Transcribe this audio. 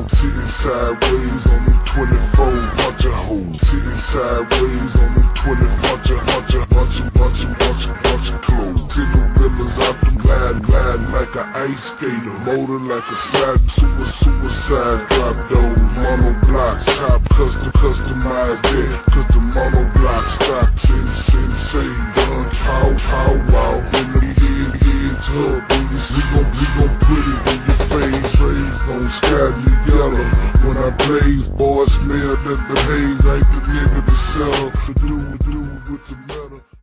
Sitting sideways on them 24, bunch of hoes. Sitting sideways on them 20, bunch of clothes. Cigarillas out them gliding like an ice skater, motor like a slide, suicide drop doors, mono blocks, top customized deck, cause the mono block stop, sensei, done, pow, wow, in the head tub, we gon' put it in your face, praise, gon' sky me yellow, when I blaze, boy, smell that the haze, ain't the nigga to sell, to do with the metal.